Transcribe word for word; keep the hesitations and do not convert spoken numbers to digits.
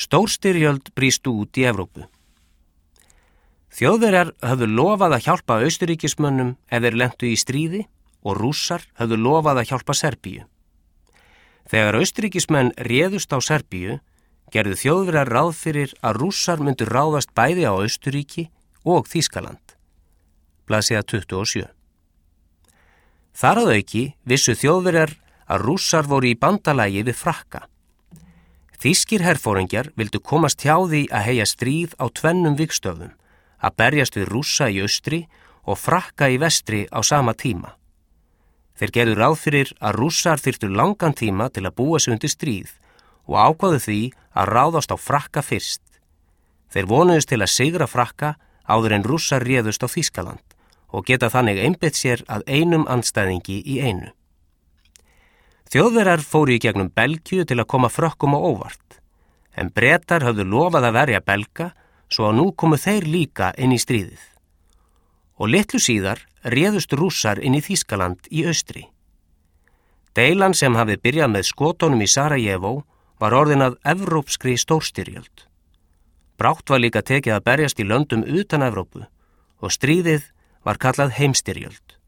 Stórstyrjöld brýst út í Evrópu. Þjóðverjar höfðu lofað að hjálpa Austurríkismönnum ef þeir lentu í stríði og Rússar höfðu lofað að hjálpa Serbíu. Þegar Austurríkismenn réðust á Serbíu, gerðu Þjóðverjar ráð fyrir að Rússar myndu ráðast bæði á Austurríki og Þýskaland. Blaðsíða tuttugu og sjö. Þar að auki vissu Þjóðverjar að Rússar voru í bandalagi við Frakka. Þýskir herforingjar vildu komast hjá því að heyja stríð á tvennum vígstöðum, að berjast við Rússa í austri og Frakka í vestri á sama tíma. Þeir gerðu ráð fyrir að Rússar þyrftu langan tíma til að búa sig undir stríð og ákváðu því að ráðast á Frakka fyrst. Þeir vonuðust til að sigra Frakka áður en Rússar réðust á Þýskaland og geta þannig einbeitt sér að einum andstæðingi í einu. Þjóðverjar fóru í gegnum Belgíu til að koma Frökkum á óvart, en Bretar höfðu lofað að verja Belga svo að nú komu þeir líka inn í stríðið. Og litlu síðar réðust Rússar inn í Þýskaland í austri. Deilan sem hafði byrjað með skotunum í Sarajevo var orðin að evrópskri stórstyrjöld. Brátt var líka tekið að berjast í löndum utan Evrópu og stríðið var kallað heimstyrjöld.